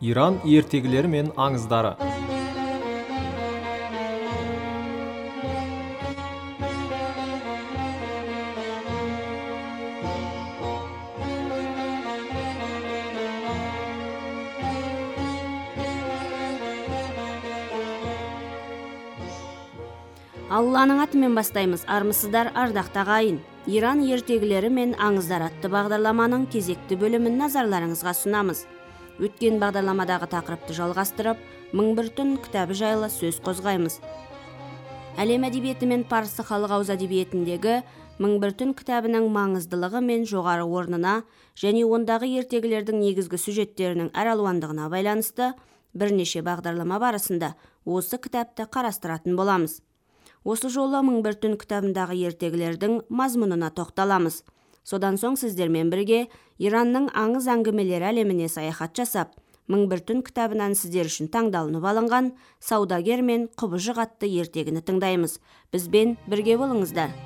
Иран ертегілері мен аңыздары. Алланың атымен бастаймыз, армысыздар ардақты ағайын. Иран ертегілері мен аңыздар атты бағдарламаның кезекті бөлімін назарларыңызға сұнамыз. Өткен бағдарламадағы тақырыпты жалғастырып, 1001 түн кітабы жайлы сөз қозғаймыз. Әлем әдебиеті мен парсы халық ауыз әдебиетіндегі 1001 түн кітабының маңыздылығы мен жоғары орнына және ондағы ертегілердің негізгі сюжеттерінің әралуандығына байланысты бірнеше бағдарлама барысында осы кітапты қарастыратын боламыз. Осы жолы 1001 түн кітабындағы ертегілердің мазмұнына тоқталамыз. Содан соң сіздермен бірге Иранның аңыз әңгімелері әлеміне саяхат жасап, 1001 түн кітабынан сіздер үшін таңдалынып алынған саудагер мен құбыжық атты ертегіні тыңдаймыз. Бізбен бірге болыңыздар.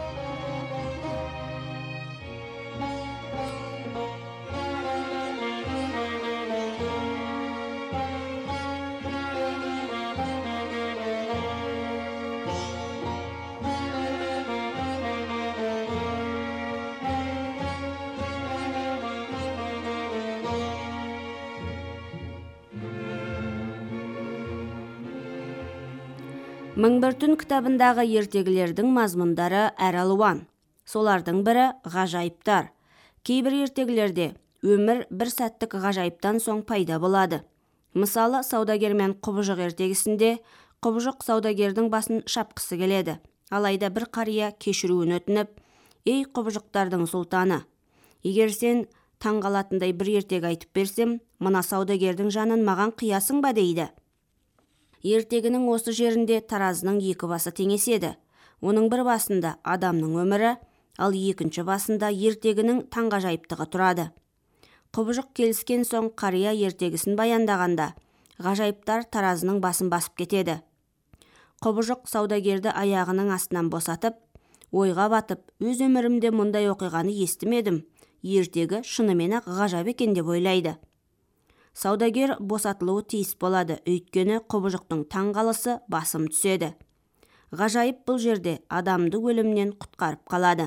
«1001 түн кітабындағы ертегілердің мазмұндары әралуан. Солардың бірі ғажайыптар. Кейбір ертегілерде өмір бір сәттік ғажайыптан соң пайда болады. Мысалы, саудагер мен құбыжық ертегісінде құбыжық саудагердің басын шапқысы келеді. Алайда бір қария кешіруін өтініп, «Ей құбыжықтардың сұлтаны, егер сен таңғалатындай бір ертегі айтып берсем, мына саудагердің жанын маған қиясың ба?» дейді. Ертегінің осы жерінде таразының екі басы теңеседі. Оның бір басында адамның өмірі, ал екінші басында ертегінің таңғажайыптығы тұрады. Құбыжық келіскен соң қария ертегісін баяндағанда, ғажайыптар таразының басын басып кетеді. Құбыжық саудагерді аяғының астынан босатып, ойға батып, өз өмірімде мұндай оқиғаны естімедім, ертегі шынымен-ақ ғажап екен деп ойлайды. Саудагер босатылуы тиіс болады, өйткені құбыжықтың таңғалысы басым түседі. Ғажайып бұл жерде адамды өлімнен құтқарып қалады.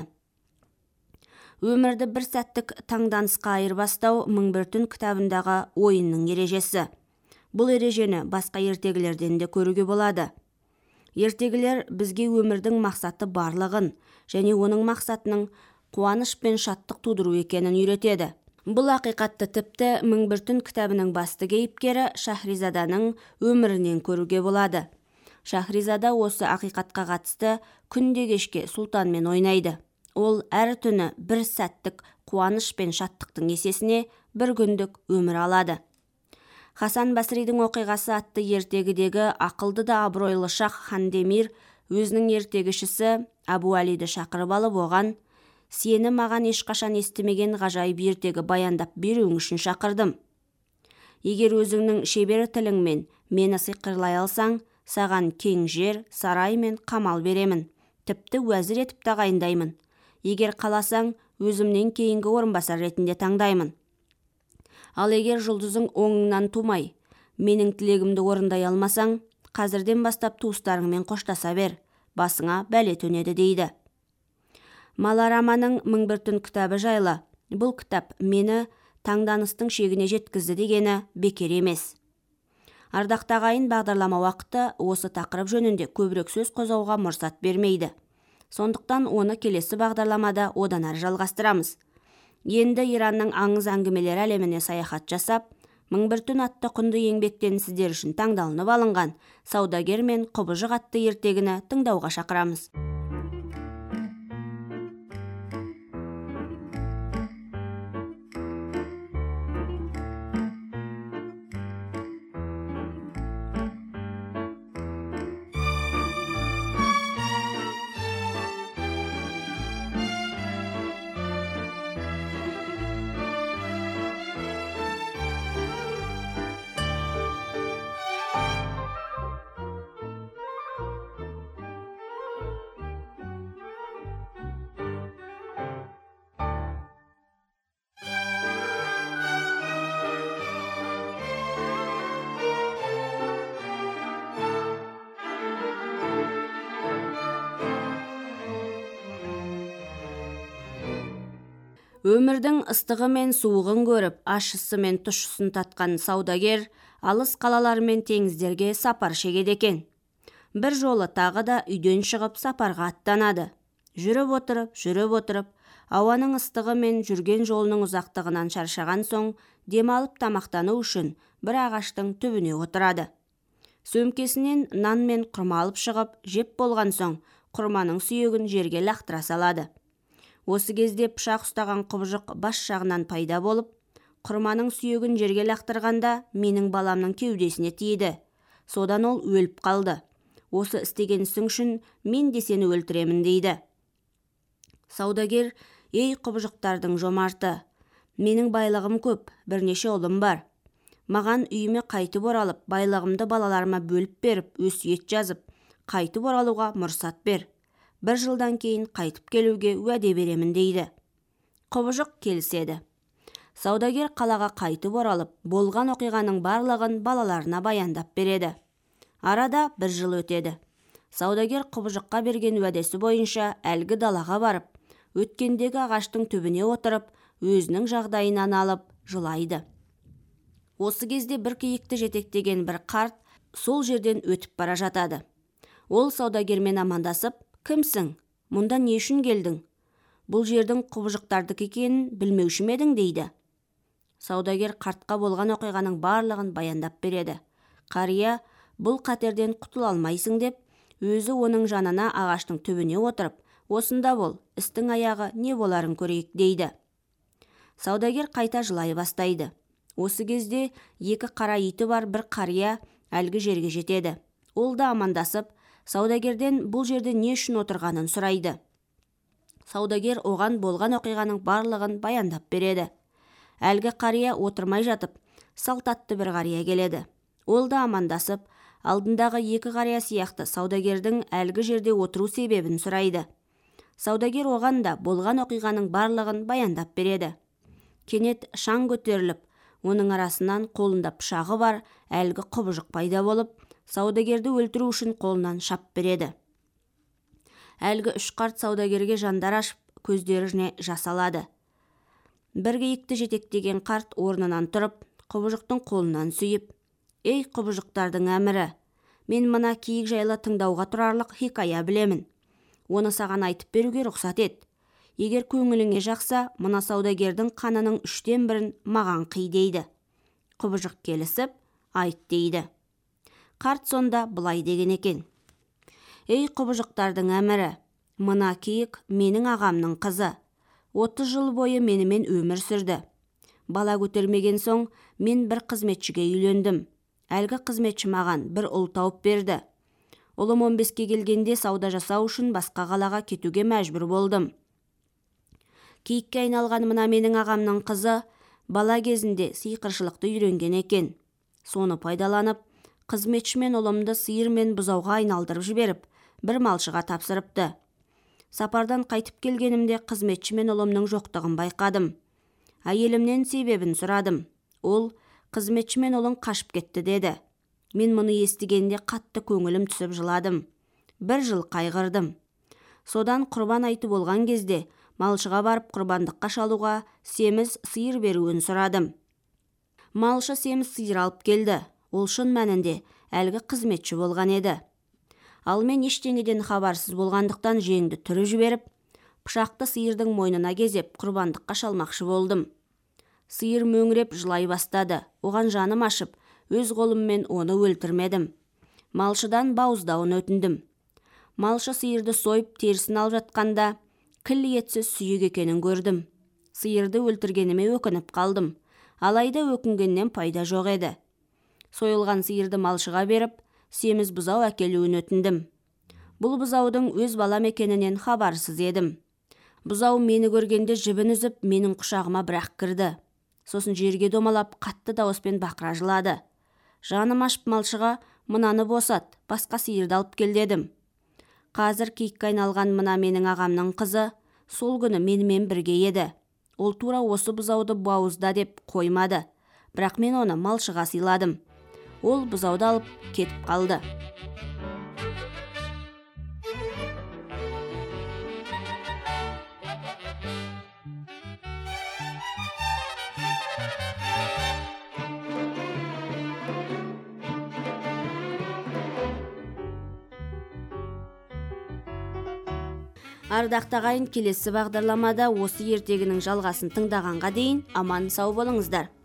Өмірді бір сәттік таңданысқа айырбастау 1001 түн кітабындағы ойынның ережесі. Бұл ережені басқа ертегілерден де көруге болады. Ертегілер бізге өмірдің мақсаты барлығын және оның мақсатының қуаныш пен шаттық тудыру екенін үйретеді. Бұл ақиқатты тіпті 1001 түн кітабының басты кейіпкері Шахризаданың өмірінен көруге болады. Шахризада осы ақиқатқа қатысты күнде кешке сұлтанмен ойнайды. Ол әр түні бір сәттік қуаныш пен шаттықтың есесіне бір күндік өмір алады. Хасан Басридің оқиғасы атты ертегідегі ақылды да абыройлы шах Хандемир өзінің ертегішісі Абу Алиді шақырып алып оған, «Сені маған ешқашан естімеген ғажайып ертегі баяндап беруің үшін шақырдым. Егер өзіңнің шебер тіліңмен мені сиқырлай алсаң, саған кең жер, сарай мен қамал беремін. Тіпті уәзір етіп тағайындаймын. Егер қаласаң, өзімнен кейінгі орынбасар ретінде таңдаймын. Ал егер жұлдызың оңыңнан тумай, менің тілегімді орындай алмасаң, қазірден бастап туыстарыңмен қоштаса бер, басыңа бәле төнеді» дейді. Малараманың 1001 түн кітабы жайлы, бұл кітап мені таңданыстың шегіне жеткізді дегені бекер емес. Ардақты ағайын, бағдарлама уақыты осы тақырып жөнінде көбірек сөз қозғауға мұрсат бермейді. Сондықтан оны келесі бағдарламада одан әрі жалғастырамыз. Енді Иранның аңыз әңгімелері әлеміне саяхат жасап, 1001 түн атты құнды еңбектен сіздер үшін таңдалынып алынған саудагер мен құбыжық атты ертегіні тыңдауға шақырамыз. Өмірдің ыстығы мен суығын көріп, ащысы мен тұщысын татқан саудагер алыс қалалар мен теңіздерге сапар шегеді екен. Бір жолы тағы да үйден шығып сапарға аттанады. Жүріп отырып, ауаның ыстығы мен жүрген жолының ұзақтығынан шаршаған соң, демалып тамақтану үшін бір ағаштың түбіне отырады. Сөмкесінен нан мен құрма алып шығып, жеп болған соң, құрманың сүйегін жерге лақтыра салады. Осы кезде пышақ ұстаған құбыжық бас жағынан пайда болып, құрманың сүйегін жерге лақтырғанда менің баламның кеудесіне тиді. Содан ол өліп қалды. Осы істеген ісің үшін мен де сені өлтіремін дейді. Саудагер: ей құбыжықтардың жомарты, менің байлығым көп, бірнеше ұлым бар. Маған үйіме қайтып оралып, байлығымды балаларыма бөліп беріп, өсиет жазып, қайтып оралуға мұрсат бер. 1 жылдан кейін қайтып келуге уәде беремін дейді. Құбыжық келіседі. Саудагер қалаға қайтып оралып, болған оқиғаның барлығын балаларына баяндап береді. Арада 1 жыл өтеді. Саудагер құбыжыққа берген уәдесі бойынша әлгі далаға барып, өткендегі ағаштың түбіне отырып, өзінің жағдайынан алып жылайды. Осы кезде бір киікті жетектеген бір қарт сол жерден өтіп бара жатады. Ол саудагермен амандасып: кімсің? Мұнда не үшін келдің? Бұл жердің құбыжықтардікі екенін білмеуші ме едің дейді. Саудагер қартқа болған оқиғаның барлығын баяндап береді. Қария бұл қатерден құтыла алмайсың деп, өзі оның жанына ағаштың түбіне отырып, осында бол, істің аяғы не боларын көрейік дейді. Саудагер қайта жылай бастайды. Осы кезде 2 қара иті бар бір қария әлгі жерге жетеді. Ол да амандасып, саудагерден бұл жерде не үшін отырғанын сұрайды. Саудагер оған болған оқиғаның барлығын баяндап береді. Әлгі қария отырмай жатып, салтатты бір қария келеді. Ол да амандасып, алдындағы 2 қария сияқты саудагердің әлгі жерде отыру себебін сұрайды. Саудагер оған да болған оқиғаның барлығын баяндап береді. Кенет шаң көтеріліп, оның арасынан қолында пышағы бар әлгі құбыжық пайда болып, саудагерді өлтіру үшін қолынан шап береді. Әлгі 3 қарт саудагерге жандар ашып, көздеріне жас алады. Бір киікті жетектеген қарт орнынан тұрып, құбыжықтың қолынан сүйіп: ей құбыжықтардың әмірі, мен мына киік жайлы тыңдауға тұрарлық хикая білемін. Оны саған айтып беруге рұқсат ет. Егер көңіліңе жақса, мына саудагердің қанының 1/3 маған қый дейді. Құбыжық келісіп, айт дейді. Қарт сонда былай деген екен: ей құбыжықтардың әмірі, мына киік менің ағамның қызы. 30 жыл бойы менімен өмір сүрді. Бала көтермеген соң, мен бір қызметшіге үйлендім. Әлгі қызметші маған бір ұл тауып берді. Ұлым 15-ке келгенде сауда жасау үшін басқа қалаға кетуге мәжбүр болдым. Киікке айналған мына менің ағамның қызы бала кезінде сиқыршылықты үйренген екен. Соны пайдаланып, қызметші мен ұлымды сиыр мен бұзауға айналдырып жіберіп, бір малшыға тапсырыпты. Сапардан қайтып келгенімде қызметші мен ұлымның жоқтығын байқадым. Әйелімнен себебін сұрадым. Ол: қызметші мен ұлың қашып кетті деді. Мен мұны естігенде қатты көңілім түсіп жыладым. 1 жыл қайғырдым. Содан құрбан айты болған кезде малшыға барып құрбандыққа шалуға семіз сиыр беруін сұрадым. Малшы семіз сиыр алып келді. Ол шын мәнінде әлгі қызметші болған еді. Ал мен ештеңеден хабарсыз болғандықтан жеңді түріп жіберіп, пышақты сиырдың мойнына кезеп құрбандыққа шалмақшы болдым. Сиыр мөңіреп жылай бастады. Оған жаным ашып, өз қолыммен оны өлтірмедім. Малшыдан бауыздауын өтіндім. Малшы сиырды сойып терісін алып жатқанда, кіл етсіз сүйек екенін көрдім. Сиырды өлтіргеніме өкініп қалдым. Алайда өкінгеннен пайда жоқ еді. Сойылған сиырды малшыға беріп, семіз бұзау әкелуін өтіндім. Бұл бұзаудың өз балам екенінен хабарсыз едім. Бұзау мені көргенде жібін үзіп, менің құшағыма бірақ кірді. Сосын жерге домалап, қатты дауыспен бақыра жылады. Жаным ашып малшыға: мынаны босат, басқа сиырды алып кел дедім. Қазір киікке айналған мына менің ағамның қызы сол күні менімен бірге еді. Ол тура осы бұзауды бауызда деп қоймады. Бірақ мен оны малшыға сыйладым. Ол бұзауды алып кетіп қалды. Ардақты ағайын, келесі бағдарламада осы ертегінің жалғасын тыңдағанға дейін аман сау болыңыздар.